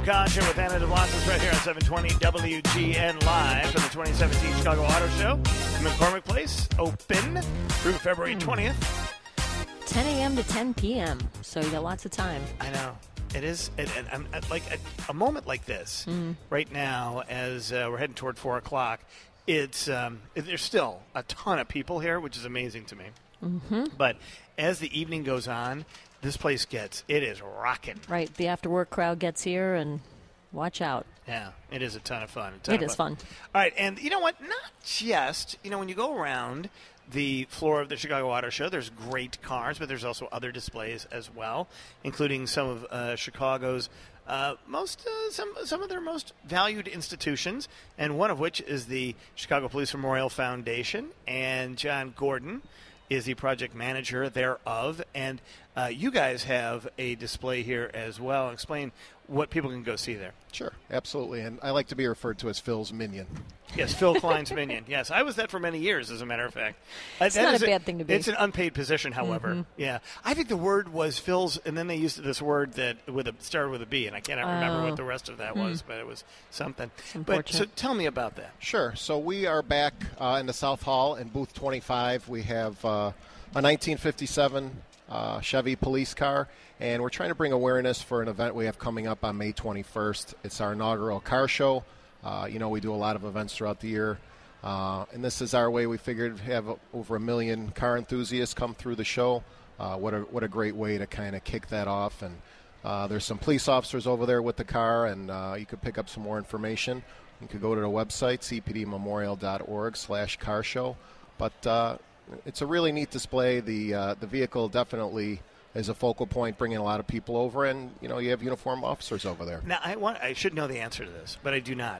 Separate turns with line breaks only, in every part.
Kahn here with Anna DeBlancis right here on 720 WGN Live for the 2017 Chicago Auto Show. McCormick Place, open through February 20th.
10 a.m. to 10 p.m., so you got lots of time.
I know. It is, like a moment like this, right now, as we're heading toward 4 o'clock, there's still a ton of people here, which is amazing to me. Mm-hmm. But as the evening goes on, this place it is rocking.
Right, the after-work crowd gets here, and watch out.
Yeah, it is a ton of fun.
It is fun.
All right, and you know what? Not just, when you go around the floor of the Chicago Auto Show, there's great cars, but there's also other displays as well, including some of Chicago's some of their most valued institutions, and one of which is the Chicago Police Memorial Foundation, and John Gordon is the project manager thereof, and you guys have a display here as well. Explain what people can go see there.
Sure, absolutely, and I like to be referred to as Phil's minion.
Yes, Phil Klein's minion. Yes, I was that for many years, as a matter of fact.
It's not a bad thing to be.
It's an unpaid position, however. Mm-hmm. Yeah, I think the word was Phil's, and then they used this word that started with a B, and I cannot remember what the rest of that was, but it was something. But so tell me about that.
Sure. So we are back in the South Hall in booth 25. We have a 1957 Chevy police car, and we're trying to bring awareness for an event we have coming up on May 21st. It's our inaugural car show. We do a lot of events throughout the year, and this is our way. We figured to have over 1 million car enthusiasts come through the show. What a great way to kind of kick that off. And there's some police officers over there with the car, and you could pick up some more information. You could go to the website, cpdmemorial.org/car show. But it's a really neat display. The vehicle definitely is a focal point, bringing a lot of people over, and you have uniformed officers over there.
Now, I should know the answer to this, but I do not.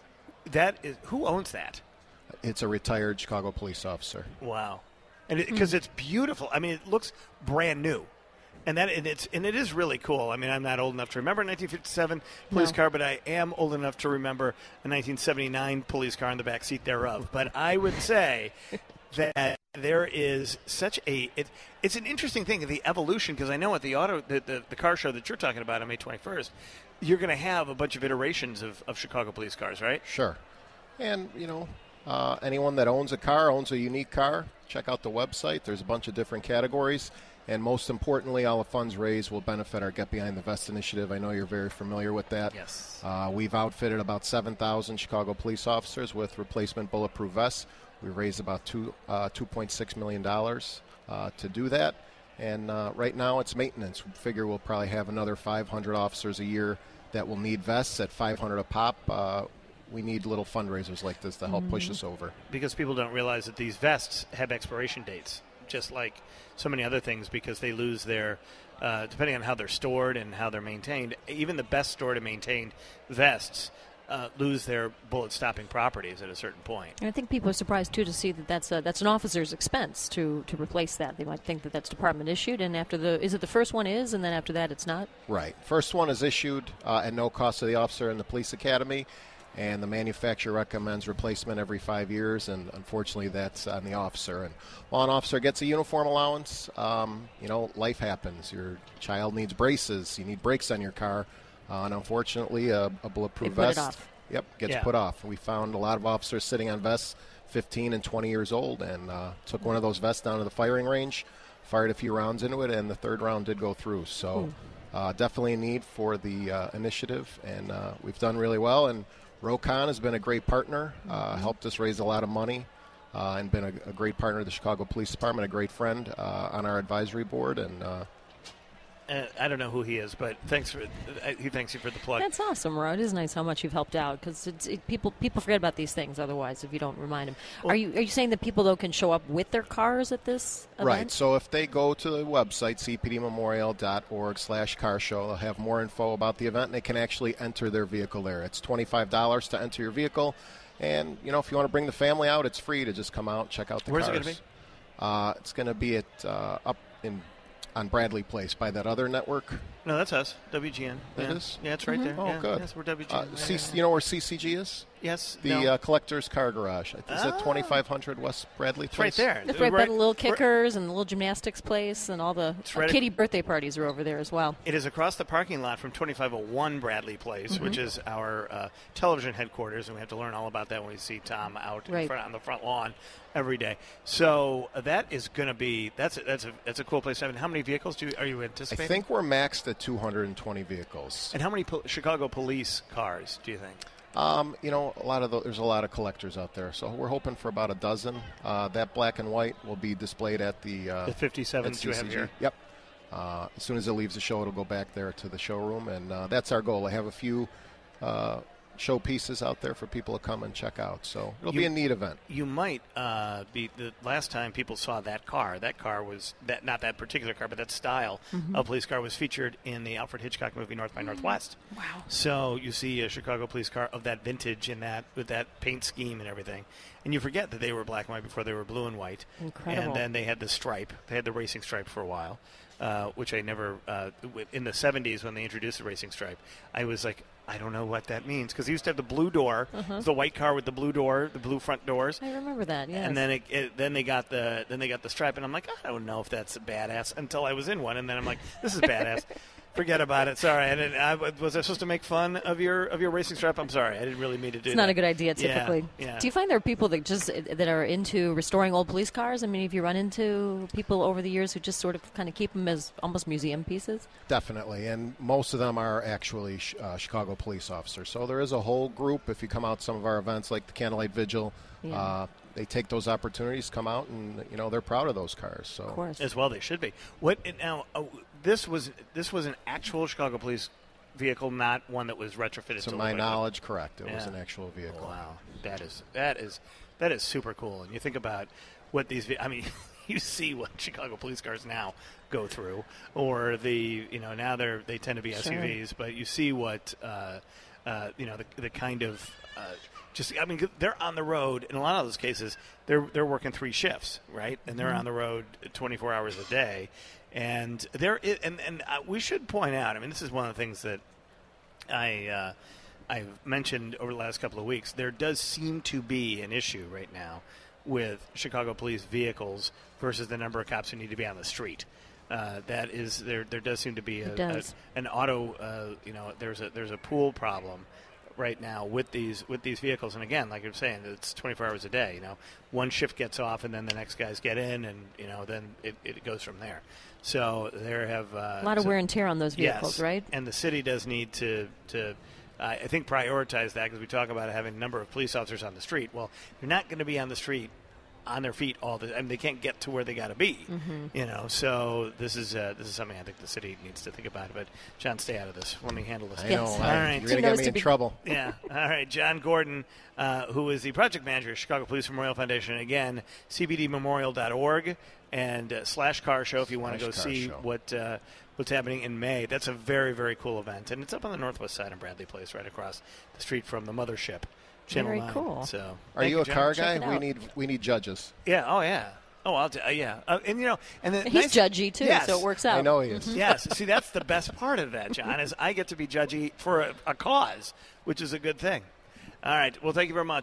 Who owns that?
It's a retired Chicago police officer.
Wow, and because it's beautiful. I mean, it looks brand new, and it is really cool. I mean, I'm not old enough to remember a 1957 police car, but I am old enough to remember a 1979 police car in the back seat thereof. But I would say that there is such it's an interesting thing, the evolution, because I know at the car show that you're talking about on May 21st, you're going to have a bunch of iterations of Chicago police cars, right?
Sure. And, anyone that owns a car, owns a unique car, check out the website. There's a bunch of different categories. And most importantly, all the funds raised will benefit our Get Behind the Vest initiative. I know you're very familiar with that.
Yes.
We've outfitted about 7,000 Chicago police officers with replacement bulletproof vests. We raised about $2.6 million to do that. And right now it's maintenance. We figure we'll probably have another 500 officers a year that will need vests at $500 a pop. We need little fundraisers like this to help push us over.
Because people don't realize that these vests have expiration dates, just like so many other things, because they lose their, depending on how they're stored and how they're maintained, even the best stored and maintained vests lose their bullet-stopping properties at a certain point.
And I think people are surprised, too, to see that that's an officer's expense to replace that. They might think that that's department issued, and is it the first one is, and then after that it's not?
Right. First one is issued at no cost to the officer in the police academy, and the manufacturer recommends replacement every 5 years, and unfortunately that's on the officer. And while an officer gets a uniform allowance, life happens. Your child needs braces. You need brakes on your car. And unfortunately, a bulletproof vest gets put off. We found a lot of officers sitting on vests 15 and 20 years old, and took one of those vests down to the firing range, fired a few rounds into it, and the third round did go through. So definitely a need for the initiative, and we've done really well. And Rokon has been a great partner, helped us raise a lot of money, and been a great partner of the Chicago Police Department, a great friend on our advisory board, and
I don't know who he is, but he thanks you for the plug.
That's awesome, Ro. It is nice how much you've helped out, because people forget about these things otherwise if you don't remind them. Well, are you saying that people, though, can show up with their cars at this event?
Right. So if they go to the website, cpdmemorial.org/car show, they'll have more info about the event, and they can actually enter their vehicle there. It's $25 to enter your vehicle. And, if you want to bring the family out, it's free to just come out, check out the
cars.
Where's
it going to
be? It's going to be on Bradley Place by that other network.
No, that's us, WGN.
It is?
Yeah, it's right there.
Oh, good.
Yes, we're WGN.
You know where CCG is?
Yes.
The
no.
Collector's Car Garage. I think it's at 2500 West Bradley
It's right
Place.
there.
It's right by the little kickers and the little gymnastics place, and all the
right
kiddie birthday parties are over there as well.
It is across the parking lot from 2501 Bradley Place, which is our television headquarters, and we have to learn all about that when we see Tom out in front, on the front lawn every day. So that is going to be that's a cool place to have. And how many vehicles are you anticipating?
I think we're maxed at 220 vehicles.
And how many Chicago police cars do you think?
There's a lot of collectors out there, so we're hoping for about a dozen. That black and white will be displayed at the
57s you have here.
Yep. As soon as it leaves the show, it'll go back there to the showroom, and that's our goal. I have a few show pieces out there for people to come and check out, so it'll be a neat event.
You might be the last time people saw that car. That car was not that particular car, but that style of police car was featured in the Alfred Hitchcock movie North by Northwest.
Wow!
So you see a Chicago police car of that vintage and that with that paint scheme and everything, and you forget that they were black and white before they were blue and white.
Incredible!
And then they had the stripe. They had the racing stripe for a while, which I never in the 70s when they introduced the racing stripe. I was like, I don't know what that means, because he used to have the blue door, the white car with the blue door, the blue front doors.
I remember that. Yes.
And then then they got the stripe, and I'm like, I don't know if that's badass until I was in one, and then I'm like, this is badass. Forget about it. Sorry, was I supposed to make fun of your racing stripe? I'm sorry, I didn't really mean to do that.
It's not a good idea typically.
Yeah.
Do you find there are people that are into restoring old police cars? I mean, have you run into people over the years who just sort of kind of keep them as almost museum pieces?
Definitely, and most of them are actually Chicago police officers. So there is a whole group. If you come out to some of our events like the Candlelight Vigil, they take those opportunities, come out, and they're proud of those cars. So
of course,
as well they should be. What now? This was an actual Chicago police vehicle, not one that was retrofitted.
To my knowledge, correct. It was an actual vehicle.
Wow, that is super cool. And you think about what these. I mean, you see what Chicago police cars now go through, or now they tend to be SUVs, but you see what the kind of. They're on the road in a lot of those cases. They're working 3 shifts, right? And they're on the road 24 hours a day. And we should point out. I mean, this is one of the things that I've mentioned over the last couple of weeks. There does seem to be an issue right now with Chicago police vehicles versus the number of cops who need to be on the street. That is there does seem to be an auto. There's a pool problem right now with these vehicles, and again, like I'm saying, it's 24 hours a day. One shift gets off, and then the next guys get in, and then it goes from there. So there have
a lot of wear and tear on those vehicles,
yes,
right?
And the city does need to I think prioritize that, because we talk about having a number of police officers on the street. Well, they're not going to be on the street on their feet all the. I mean, they can't get to where they got to be. So this is something I think the city needs to think about. But John, stay out of this. Let me handle this.
I know.
All right.
You're going to get me in trouble.
Yeah. All right. John Gordon, who is the project manager of Chicago Police Memorial Foundation. Again, cbdmemorial.org and /car show if you want to go see what's happening in May. That's a very, very cool event, and it's up on the northwest side of Bradley Place, right across the street from the mothership. Channel
Very
9.
cool.
So,
are you a
John.
car
Check
guy?
it out.
We need judges.
Yeah. Oh yeah. Oh, yeah. And the
He's judgy too,
yes.
so it works out.
I know he is.
Yes. See, that's the best part of that, John, is I get to be judgy for a cause, which is a good thing. All right. Well, thank you very much.